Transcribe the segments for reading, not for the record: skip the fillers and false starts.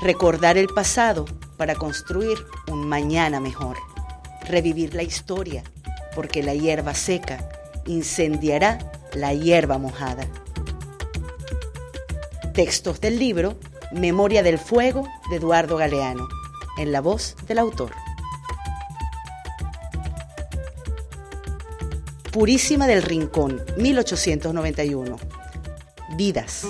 Recordar el pasado para construir un mañana mejor. Revivir la historia, porque la hierba seca incendiará la hierba mojada. Textos del libro Memoria del Fuego de Eduardo Galeano, en la voz del autor. Purísima del Rincón, 1891. Vidas.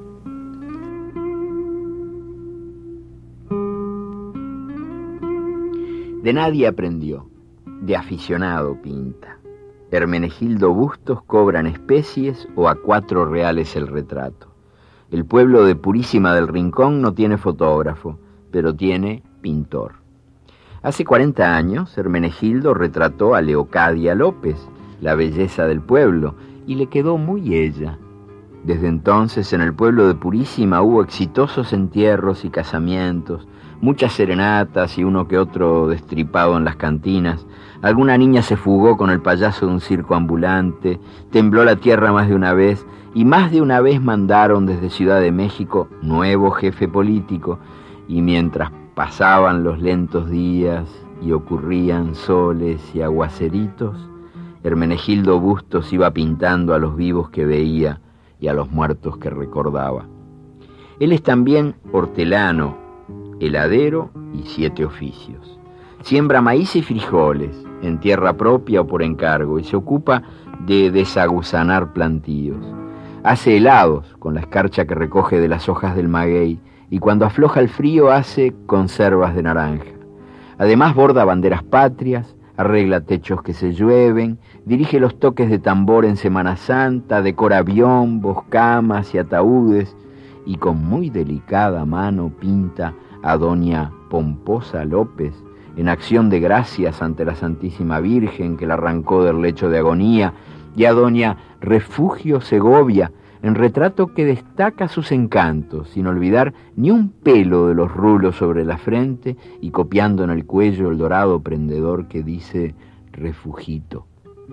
De nadie aprendió, de aficionado pinta. Hermenegildo Bustos cobra en especies o a 4 reales el retrato. El pueblo de Purísima del Rincón no tiene fotógrafo, pero tiene pintor. Hace 40 años, Hermenegildo retrató a Leocadia López, la belleza del pueblo, y le quedó muy ella. Desde entonces, en el pueblo de Purísima hubo exitosos entierros y casamientos, muchas serenatas y uno que otro destripado en las cantinas. Alguna niña se fugó con el payaso de un circo ambulante, tembló la tierra más de una vez, y más de una vez mandaron desde Ciudad de México nuevo jefe político, y mientras pasaban los lentos días y ocurrían soles y aguaceritos, Hermenegildo Bustos iba pintando a los vivos que veía y a los muertos que recordaba. Él es también hortelano, heladero y 7 oficios. Siembra maíz y frijoles, en tierra propia o por encargo, y se ocupa de desaguzanar plantíos. Hace helados con la escarcha que recoge de las hojas del maguey, y cuando afloja el frío hace conservas de naranja. Además borda banderas patrias, arregla techos que se llueven, dirige los toques de tambor en Semana Santa, decora biombos, camas y ataúdes, y con muy delicada mano pinta a doña Pomposa López en acción de gracias ante la Santísima Virgen que la arrancó del lecho de agonía, y a doña Refugio Segovia en retrato que destaca sus encantos, sin olvidar ni un pelo de los rulos sobre la frente y copiando en el cuello el dorado prendedor que dice Refugito.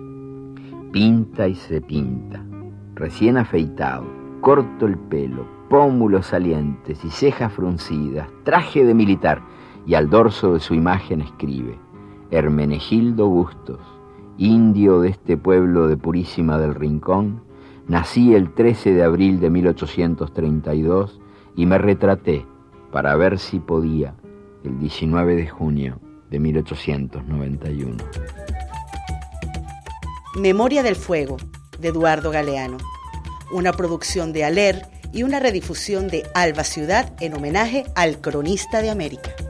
Pinta y se pinta, recién afeitado, corto el pelo, pómulos salientes y cejas fruncidas, traje de militar, y al dorso de su imagen escribe: Hermenegildo Bustos, indio de este pueblo de Purísima del Rincón, nací el 13 de abril de 1832 y me retraté para ver si podía el 19 de junio de 1891. Memoria del Fuego, de Eduardo Galeano. Una producción de Aler y una redifusión de Alba Ciudad en homenaje al Cronista de América.